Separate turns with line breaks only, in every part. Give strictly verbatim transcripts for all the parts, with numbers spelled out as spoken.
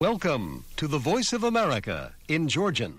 Welcome to the Voice of America in Georgian.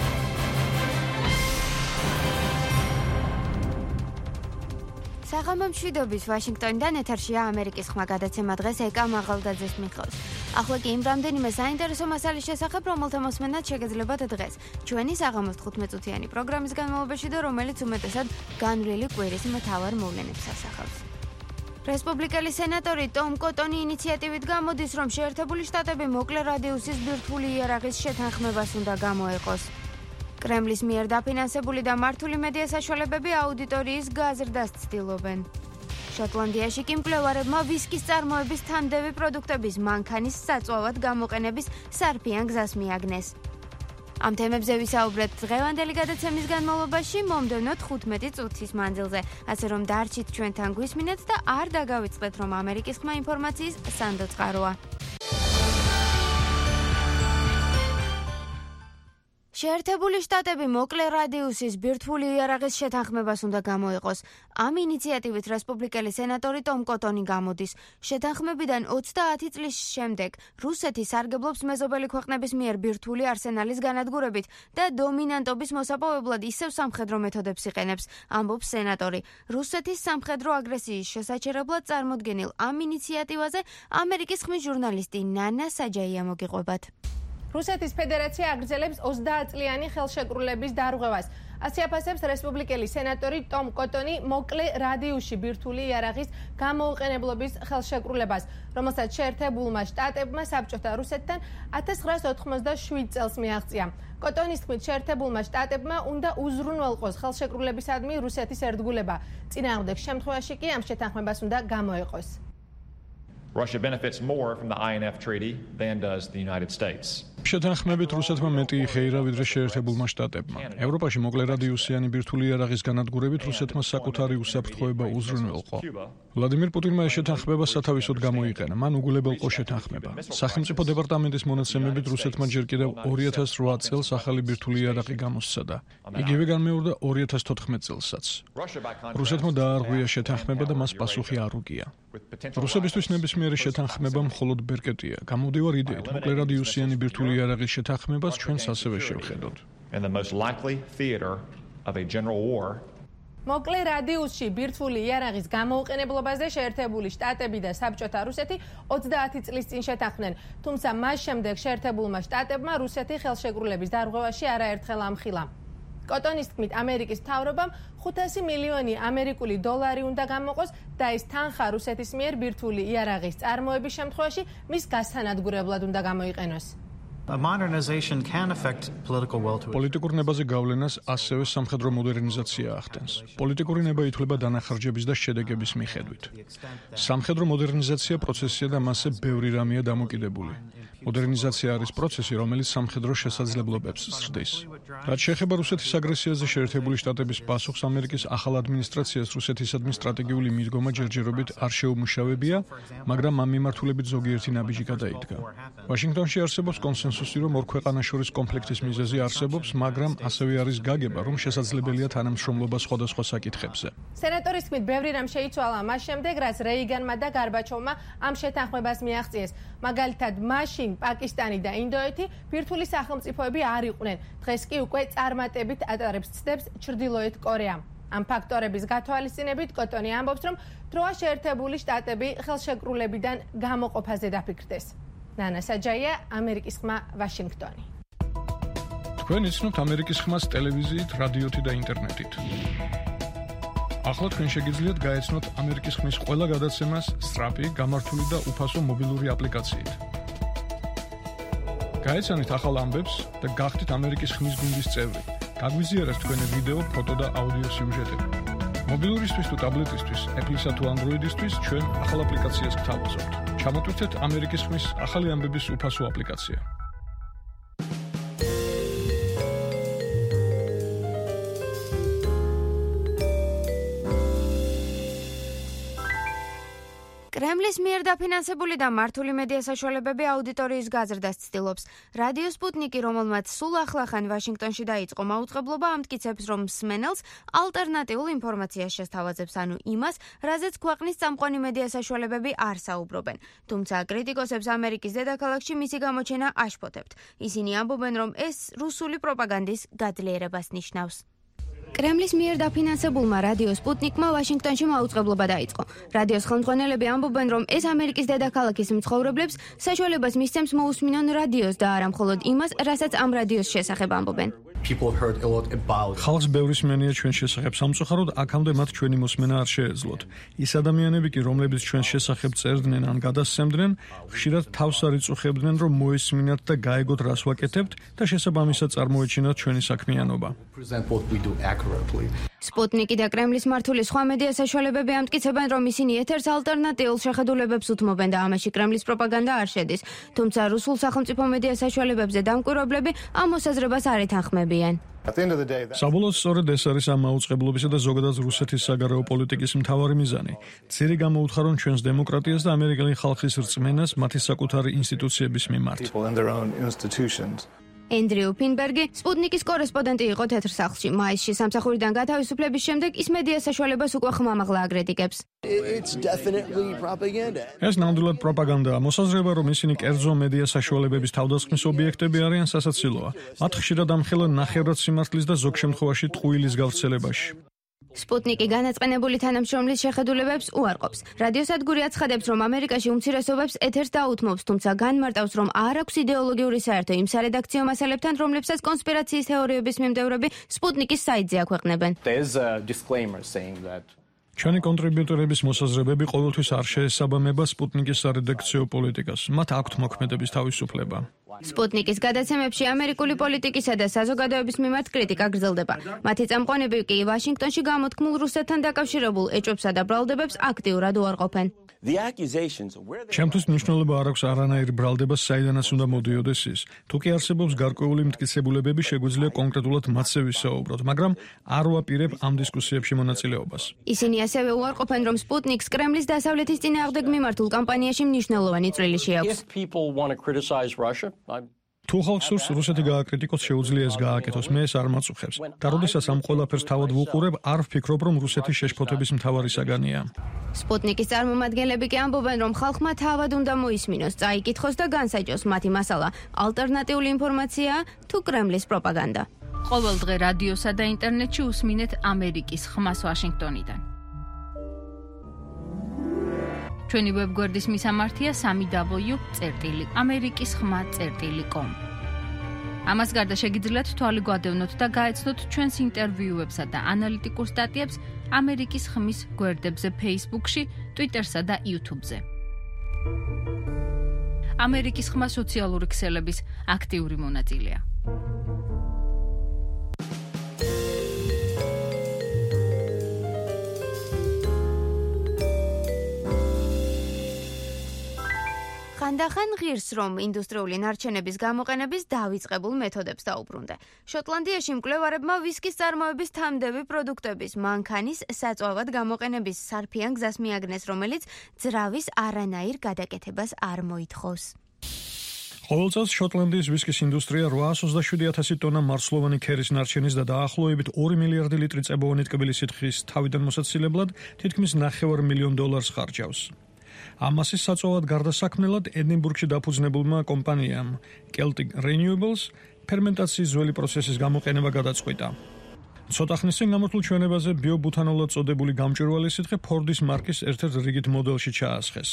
საღამო მშვიდობის ვაშინგტონიდან ეთერშია ამერიკის ხმა გადაცემა დღეს ეკა მაღალდაძეს მიყავს. ახლა კი იმ რამდენიმე საინტერესო მასალის შესახებ, რომელთა მოსმენად შეგეძლებათ დღეს. ჩვენი საღამოს თხუთმეტ-წუთიანი პროგრამის განმავლობაში და რომელიც უმეტესად განვლილი კვირის მთავარ მოვლენებს ასახავს. რესპუბლიკელი სენატორი ტომ კოტონი ინიციატივით გამოდის, რომ შეერთებული შტატები მოკლე რადიუსის ბირთვული იარაღის შეთანხმებას უნდა გამოეყოს. კრემლის მიერ დაფინანსებული და მართული მედია საშუალებები აუდიტორიის გაზრდას ცდილობენ. შოტლანდიაში კი მკვლევარებმა ვისკის წარმოების თანმდევი პროდუქტების მანქანის საწვავად გამოყენების სარფიან გზას მიაგნეს. ამ თემებზე ვისაუბრეთ დღევანდელი გადაცემის განმავლობაში მომდევნო თხუთმეტი წუთის მანძილზე, ასე რომ დარჩით ჩვენთან გვისმინეთ და არ დაგავიწყდეთ, რომ ამერიკის ხმა ინფორმაციის სანდო წყაროა. შეერთებული შტატები მოკლე რადიუსის ბირთვული იარაღის შეთანხმებას უნდა გამოეყოს. ამ ინიციატივით რესპუბლიკელი სენატორი ტომ კოტონი გამოდის. შეთანხმებიდან ოცდაათი წლის შემდეგ რუსეთი სარგებლობს მეზობელი ქვეყნების მიერ ბირთვული არსენალის განადგურებით და დომინანტობის მოსაპოვებლად ისევ სამხედრო მეთოდებს იყენებს, ამბობს სენატორი. რუსეთის სამხედრო აგრესიის შესაჩერებლად წარმოდგენილ ამ ინიციატივაზე ამერიკის ხმის ჟურნალისტი ნანა საჯაია მოგიყვებათ.
რუსეთის ფედერაცია აგრძელებს ოცდაათწლიანი ხელშეკრულების დარღვევას. ასე აფასებს რესპუბლიკელი სენატორი ტომ კოტონი მოკლე რადიუსში ბირთვული იარაღის გამოუყენებლობის ხელშეკრულებას, რომელსაც შეერთებულმა შტატებმა საბჭოთა რუსეთთან ათას ცხრაასი ოთხმოცდაშვიდ წელს მიაღწია. კოტონის თქმით, შეერთებულმა შტატებმა უნდა უზრუნველყოს ხელშეკრულებისადმი რუსეთის ერთგულება. წინააღმდეგ შემთხვევაში კი ამ შეთანხმებას უნდა გამოეყოს.
Russia benefits more from the I N F treaty than does the United States.
შეთანხმებით რუსეთმა მეტი იხეირა ვიდრე შეერთებულმა შტატებმა. ევროპაში მოკლე რადიუსიანი ბირთვული იარაღის განადგურებით რუსეთმა საკუთარი უსაფრთხოება უზრუნველყო. ვლადიმირ პუტინმა ეს შეთანხმება სათავისოდ გამოიყენა. მან უგულებელყო შეთანხმება. სახელმწიფო დეპარტამენტის მონაცემებით რუსეთმა ჯერ კიდევ ორი ათას რვა წელს ახალი ბირთვული იარაღი გამოსცადა. იგივე განმეორდა ორი ათას თოთხმეტ წელსაც. რუსეთმა დაარღვია შეთანხმება და მას პასუხი არ უგია. რუსებისთვის ნებისმიერი შეთანხმება მხოლოდ ბერკეტია. გამოდივარ იდეით, მოკლე რადიუსიანი ბირთვული იარაღის შეთანხმებას ჩვენს ასევე შევხედოთ.
And the most likely theater of a general war.
მოკლე რადიუსში ბირთვული იარაღის გამოუყენებლობაზე შეერთებული შტატები და საბჭოთა რუსეთი ოცდაათი წლის წინ შეთანხმდნენ, თუმცა მას შემდეგ შეერთებულმა შტატებმა რუსეთი ხელშეკრულების დარღვევაში არაერთხელ ამხილა. კოტონის თქმით, ამერიკის მთავრობამ ხუთასი მილიონი ამერიკული დოლარი უნდა გამოყოს და ეს თანხა რუსეთის მიერ ბირთვული იარაღის წარმოების შემთხვევაში მის გასანადგურებლად უნდა გამოიყენოს.
პოლიტიკურ ნებაზე გავლენას ასევე სამხედრო მოდერნიზაცია ახდენს. პოლიტიკური ნება ითვლება დანახარჯების და შედეგების მიხედვით. სამხედრო მოდერნიზაცია პროცესია და მასზე ბევრი რამეა დამოკიდებული. მოდერნიზაცია არის პროცესი, რომელიც სამხედრო შესაძლებლობებს ზრდის. რაც შეეხება რუსეთის აგრესიაზე შეერთებული შტატების პასუხს, ამერიკის ახალ ადმინისტრაციას რუსეთისადმი სტრატეგიული მიდგომა ჯერჯერობით არ შეუმუშავებია, მაგრამ ამ მიმართულებით ზოგიერთი ნაბიჯი გადაიდგა. ვაშინგტონში არსებობს კონსენსუსი, რომ ორ ქვეყანას შორის კონფლიქტის მიზეზი არსებობს, მაგრამ ასევე არის გაგება, რომ შესაძლებელია თანამშრომლობა სხვადასხვა საკითხებზე.
სენატორის თქმით, ბევრი რამ შეიცვალა მას შემდეგ, რაც რეიგანმა და გარბაჩოვმა ამ შეთანხმებას მიაღწიეს. მაგალითად, მაშინ პაკისტანი და ინდოეთი ბირთვული სახელმწიფოები არ იყვნენ. დღეს კი უკვე წარმატებით ატარებს ცდებს ჩრდილოეთ კორეამ. ამ ფაქტორების გათვალისწინებით კოტონი ამბობს, რომ დროა შეერთებული შტატები ხელშეკრულებიდან გამოყოფაზე დაფიქრდეს. ნანა საჯაია, ამერიკის ხმა, ვაშინგტონი.
თქვენ იცნობთ ამერიკის ხმას ტელევიზიით, რადიოთი და ინტერნეტით. ახლა თქვენ შეგიძლიათ გაეცნოთ ამერიკის ხმის ყველა გადაცემას სწრაფი, გამართული და უფასო მობილური აპლიკაციით. გაეცანით ახალ ამბებს და გახდით ამერიკის ხმის გუნდის წევრი. გაგვიზიარეთ თქვენი ვიდეო, ფოტო და აუდიო სიუჟეტები. მობილურისთვის თუ ტაბლეტისთვის, Apple-ისა თუ Android-ისთვის ჩვენ ახალ აპლიკაციას გთავაზობთ. ჩამოტვირთეთ ამერიკის ხმის ახალი ამბების უფასო აპლიკაცია.
კრემლის მიერ დაფინანსებული და მართული მედია საშუალებები აუდიტორიის გაზრდას ცდილობს. რადიო სპუტნიკი, რომელმაც სულ ახლახან ვაშინგტონში დაიწყო მაუწყებლობა, ამტკიცებს, რომ მსმენელს ალტერნატიულ ინფორმაციას შესთავაზებს, ანუ იმას, რაზეც ქვეყნის წამყვანი მედია საშუალებები არ საუბრობენ. თუმცა კრიტიკოსებს ამერიკის დედაქალაქში მისი გამოჩენა აშფოთებთ. ისინი ამბობენ, რომ ეს რუსული პროპაგანდის გაძლიერებას ნიშნავს. კრემლის მიერ დაფინანსებულმა რადიო სპუტნიკმა ვაშინგტონში მაუწყებლობა დაიწყო. რადიოს ხელმძღვანელები ამბობენ, რომ ეს ამერიკის დედაქალაქის მცხოვრებლებს საშუალებას მისცემს მოусმინონ რადიოს და არა მხოლოდ იმას, რასაც ამ რადიოს შესახებ ამბობენ.
ხალხს ბევრი სმენია ჩვენ შესახებ, სამწუხაროდ აქამდე მათ ჩვენი მოსმენა არ შეეძლოთ. ის ადამიანები კი, რომლებიც ჩვენს შესახებ წერდნენ ან გადასცემდნენ, ხშირად თავს არ იწუხებდნენ, რომ მოესმინათ და გაეგოთ რას ვაკეთებთ და შესაბამისად წარმოეჩინათ ჩვენი საქმიანობა.
სპუტნიკი და კრემლის მართული სხვა მედია საშუალებები ამტკიცებენ, რომ ისინი ეთერს ალტერნატიულ შეხედულებებს უთმობენ და ამაში კრემლის პროპაგანდა არ შედის. თუმცა რუსულ სახელმწიფო მედია საშუალებებზე დამკვირვებლები ამ მოსაზრებას არ ეთანხმებიან.
საბოლოოდ სწორედ ეს არის ამ მაუწყებლობისა და ზოგადად რუსეთის საგარეო პოლიტიკის მთავარი მიზანი. ძირი გამოუთხარონ ჩვენს დემოკრატიას და ამერიკელი ხალხის რწმენას მათი საკუთარი ინსტიტუციების მიმართ.
ენდრიუ ფინბერგი, სპუტნიკის კორესპონდენტი იყო თეთრსახლში. მაისში სამსახურიდან გათავისუფლების შემდეგ ის მედია საშუალებას უკვე ხმამაღლა აგრეთიკებს.
ეს ნამდვილად პროპაგანდაა. მოსაზრება, რომ ისინი კერძო მედია საშუალებების თავდასხმის ობიექტები არიან, სასაცილოა. მათ ხშირად ამხელა ნახევრად სიმართლის და ზოგ შემთხვევაში ტყუილის გავრცელებაში.
სპუტნიკი განაწყენებული თანამშრომლის შეხედულებებს უარყოფს. რადიოსადგური აცხადებს, რომ ამერიკაში უმცირესობებს ეთერს დაუთმობს, თუმცა განმარტავს, რომ არ აქვს იდეოლოგიური საერთო იმ სარედაქციო მასალებთან, რომლებსაც კონსპირაციის თეორიების მიმდევრები სპუტნიკის საიტზე აქვეყნებენ.
ჩვენი კონტრიბიუტორების მოსაზრებები ყოველთვის არ შეესაბამება სპუტნიკის სარედაქციო პოლიტიკას. მათ აქვთ მოქმედების თავისუფლება.
სპუტნიკის გადაცემებში ამერიკული პოლიტიკისა და საზოგადოების მიმართ კრიტიკა გრძელდება. მათი წამყვანები კი ვაშინგტონში გამოთქმულ რუსეთთან დაკავშირებულ ეჭვებსა და ბრალდებებს აქტიურად უარყოფენ.
ჩემთვის მნიშვნელობა არ აქვს არანაირი ბრალდება, საიდანაც უნდა მოდიოდეს ის. თუ კი არსებობს გარკვეული მტკიცებულებები, შეგვიძლია კონკრეტულად მათზე ვისაუბროთ, მაგრამ არ ვაპირებ ამ დისკუსიებში მონაწილეობას.
ისინი ასევე უარყოფენ, რომ სპუტნიკს კრემლის დასავლეთის წინააღმდეგ მიმართულ კამპანიაში მნიშვნელოვანი წვლილი შეაქვს.
თუ ხალხს სურს რუსეთი გააკრიტიკოს, შეუძლია ეს გააკეთოს, მე ეს არ მაწუხებს. და როდესაც ამ ყველაფერს თავად ვუყურებ, არ ვფიქრობ, რომ რუსეთის შეშფოთების მთავარი საგანია.
სპუტნიკის წარმომადგენლები კი ამბობენ, რომ ხალხმა თავად უნდა მოისმინოს, წაიკითხოს და განსაჯოს მათი მასალა ალტერნატიული ინფორმაციაა თუ კრემლის პროპაგანდა.
ყოველ დღე რადიოსა და ინტერნეტში უსმინეთ ამერიკის ხმას ვაშინგტონიდან. ჩვენი ვებგვერდის მისამართია სამი დაბლიუ წერტილი ამერიკის ხმა წერტილი კომ. ამას გარდა შეგიძლიათ თვალი გვადევნოთ და გაეცნოთ ჩვენს ინტერვიუებსა და ანალიტიკურ სტატიებს ამერიკის ხმის გვერდებზე Facebook-ში, Twitter-სა და YouTube-ზე. ამერიკის ხმა სოციალური ქსელების აქტიური მონაწილეა.
ხანდახან ღირს, რომ ინდუსტრიული ნარჩენების გამოყენების დავიწყებულ მეთოდებს დაუბრუნდა. შოტლანდიაში მკვლევარებმა ვისკის წარმოების თამდები პროდუქტების მანქანის საწვავად გამოყენების სარფიან გზას მიაგნეს, რომელიც ძრავის არანაირ გადაკეთებას არ მოითხოვს.
ყოველ წელს შოტლანდიის ვისკის ინდუსტრია რვაას ოცდაშვიდი ათასი ტონა მარცვლოვანი ქერის ნარჩენის და დაახლოებით ორი მილიარდი ლიტრი წებოვანი ტკბილის სითხის თავიდან მოსაცილებლად თითქმის ნახევარ მილიონ დოლარს ხარჯავს. ამ მასის საწვავად გარდასაქმნელად ედინბურგში დაფუძნებულმა კომპანიამ Celtic Renewables ფერმენტაციის ძველი პროცესის გამოყენება გადაწყვიტა. ცოტა ხნის წინ გამოთვლილ ჩვენებაზე ბიობუთანოლად წოდებული გამჭვირვალე სითხე Ford-ის მარკის ერთ-ერთ რიგით მოდელში ჩაასხეს.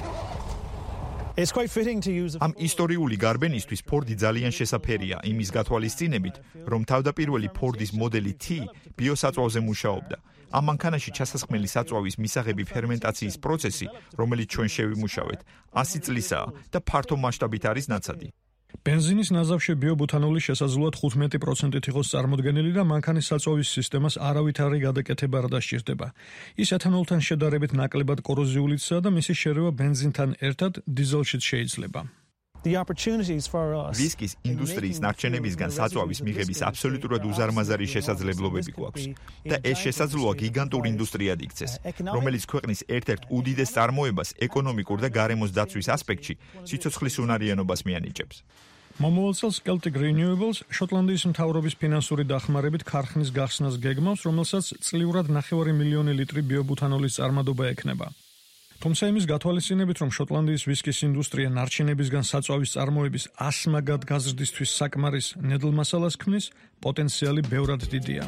ამ ისტორიული გარბენისთვის Ford-ი ძალიან შესაფერია იმის გათვალისწინებით, რომ თავდაპირველი Ford-ის მოდელი T ბიოსაწვავზე მუშაობდა. ამ მანქანაში ჩასასხმელი საწვავის მისაღები ფერმენტაციის პროცესი, რომელიც ჩვენ შევიმუშავეთ, ასი წლისაა და ფართო მასშტაბით არის ნაცადი.
ბენზინის ნაზავში ბიობუთანოლი შესაძლოა თხუთმეტი პროცენტით იყოს წარმოდგენილი და მანქანის საწვავის სისტემას არავითარი გადაკეთება არ დასჭირდება. ის ეთანოლთან შედარებით ნაკლებად კოროზიულიცაა და მისი შერევა ბენზინთან ერთად დიზელშიც შეიძლება.
The opportunities for us.
ვისკის ინდუსტრიის ნარჩენებისგან საწვავის მიღების აბსოლუტურად უზარმაზარი შესაძლებლობები გვაქვს და ეს შესაძლოა გიგანტურ ინდუსტრიად იქცეს, რომელიც ქვეყნის ერთ-ერთ უდიდეს წარმოებას ეკონომიკურ და გარემოს დაცვის ასპექტში სიცოცხლის უნარიანობას მიანიჭებს.
მომავალ წელს Celtic Renewables შოტლანდიის მთავრობის ფინანსური დახმარებით ქარხნის გახსნას გეგმავს, რომელსაც წლიურად ნახევარი მილიონი ლიტრი ბიობუთანოლის წარმადობა ექნება. თუმცა იმის გათვალისწინებით, რომ შოტლანდიის ვისკის ინდუსტრია ნარჩენებისგან საწვავის წარმოების ასმაგად გაზრდისთვის საკმარის ნედლ მასალას ქმნის, პოტენციალი ბევრად დიდია.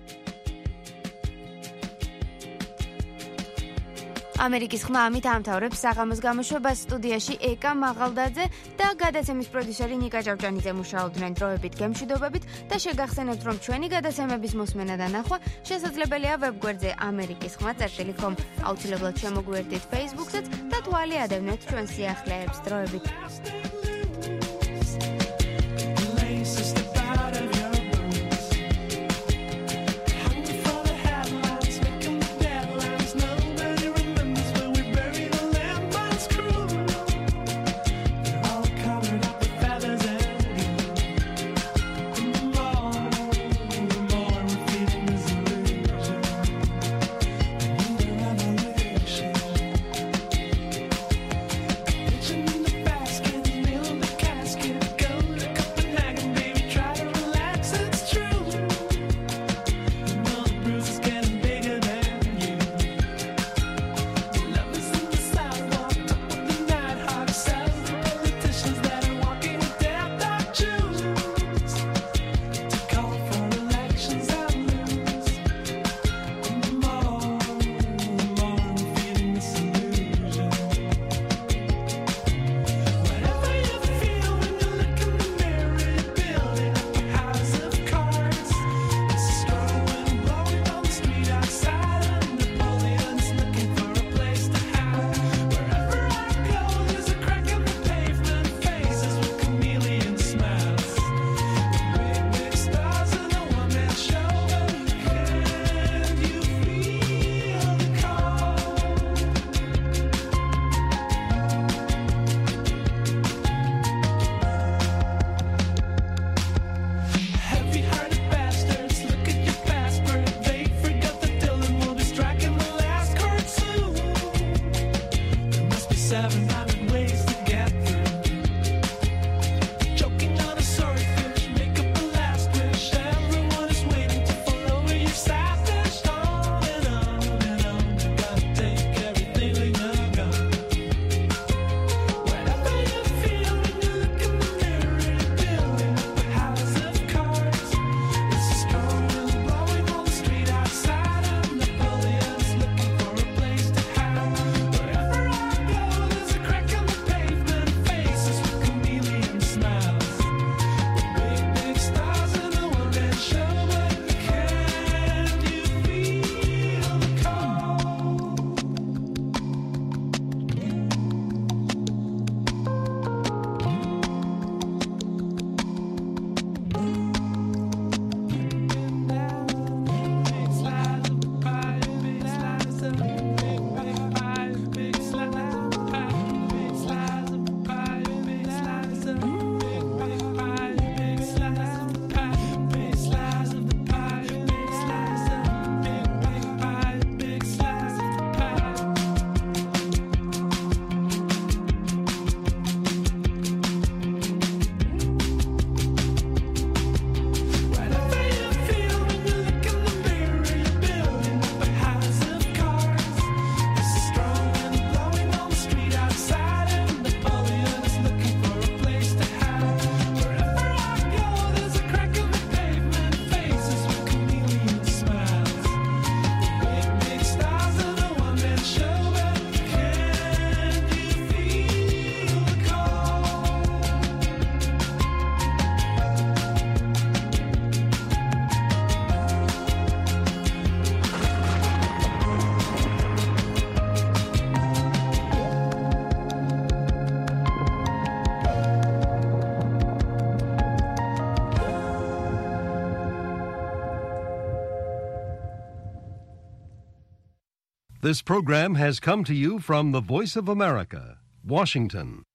ამერიკის ხმა ამით ამთავრებს საღამოს გამოშვებას. სტუდიაში ეკა მაღალდაძე და გადაცემის პროდიუსერი ნიკა ჭავჭანიძე მუშაობდნენ დროებით გემშვიდობებით და შეგახსენებთ, რომ ჩვენი გადაცემების მოსმენა და ნახვა შესაძლებელია ვებგვერდზე ამერიკის ხმა წერტილი კომ. აუცილებლად შემოგვიერთდით Facebook-საც და თვალი ადევნეთ ჩვენ სიახლეებს დროებით.
This program has come to you from the Voice of America, Washington.